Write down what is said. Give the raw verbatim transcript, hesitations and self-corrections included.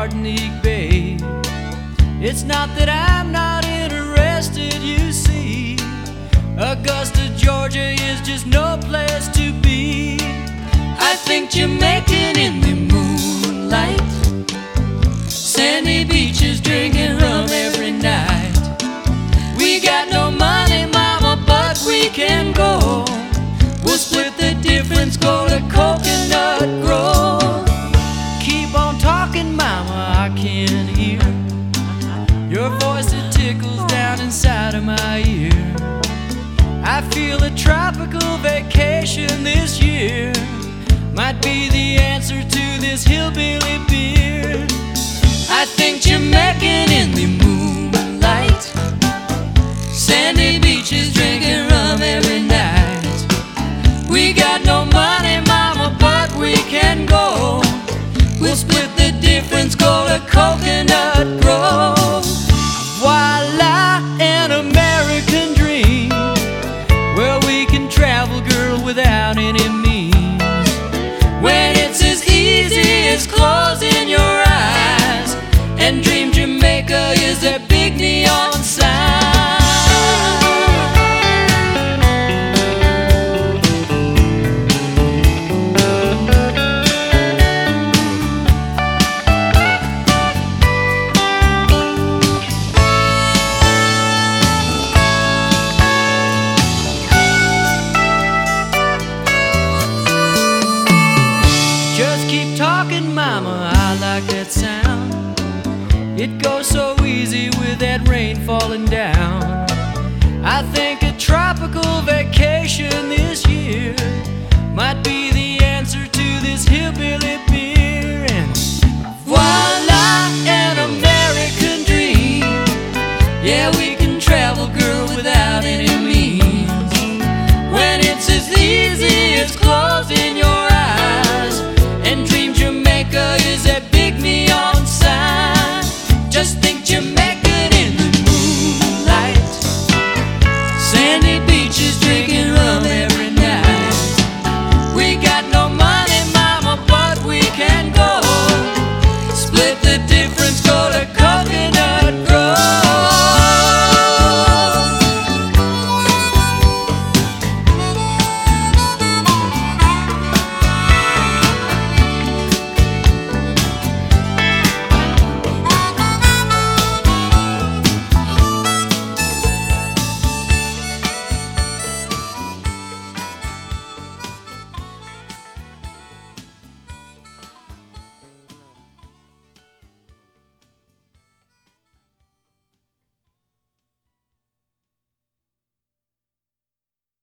Martinique Bay. It's not that I'm not interested, you see. Augusta, Georgia is just no place to be. I think Jamaican in the moonlight, sandy beaches drinking rum every night. We got no money, mama, but we can go. We'll split the difference, go to Coconut Grove. Keep on talking, mama, I can hear your voice, it tickles down inside of my ear. I feel a tropical vacation this year might be the answer to this hillbilly beer. I think Jamaican in the moonlight, sandy beaches drinking rum every night. We got no money, mama, but we can go. We'll split the difference, go to Coconut Grove. Voila, an American dream, where we can travel, girl, without any means. When it's as easy as closing your eyes and dream Jamaica is that big neon sign. Just keep talking, mama, I like that sound. It goes so easy with that rain falling down. I think a tropical vacation this year might be the answer to this hillbilly beer. And voila, an American dream. Yeah, we can travel, girl, without any means. When it's as easy as closing your eyes and dream Jamaica is that big neon sign. Just think Jamaican in the moonlight, sandy beaches drinking rum every night. We got no money, mama, but we can go. Split the difference, go to